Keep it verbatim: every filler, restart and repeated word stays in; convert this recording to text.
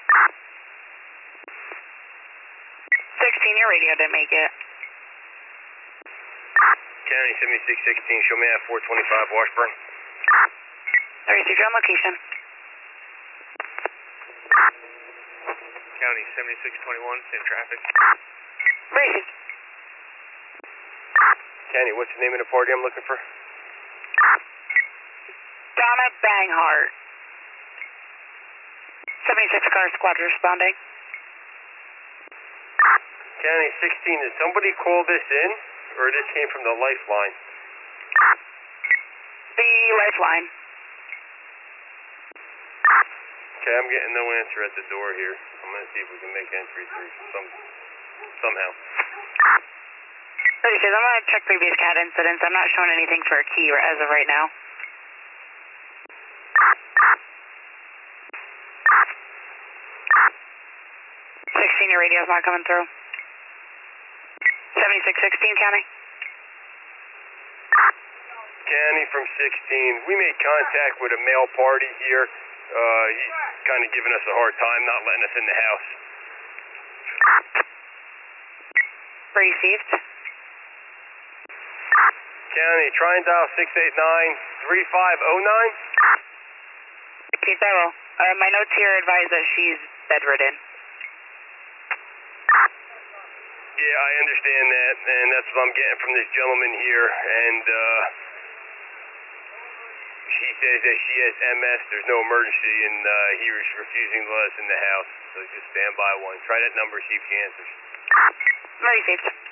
sixteen, your radio didn't make it. County seventy-six sixteen, show me at four twenty-five Washburn. I received your location. County seventy-six twenty-one, same traffic. Received. County, what's the name of the party I'm looking for? Donna Banghart. seventy-six car squad responding. County sixteen, did somebody call this in? Or this came from the lifeline? The lifeline. Okay, I'm getting no answer at the door here. I'm going to see if we can make entry through some, somehow. Received. I'm going to check previous C A D incidents. I'm not showing anything for a key as of right now. sixteen, your radio's not coming through. seventy-six sixteen, County. County from sixteen. We made contact with a male party here. Uh, he's kind of giving us a hard time, not letting us in the house. Received. County, try and dial six eight nine, three five zero nine. Received, I will. Uh, my notes here advise that she's bedridden. Yeah, I understand that, and that's what I'm getting from this gentleman here, and uh, she says that she has M S, there's no emergency, and uh, he is refusing to let us in the house, so just stand by one. Try that number, see if she answers. Received.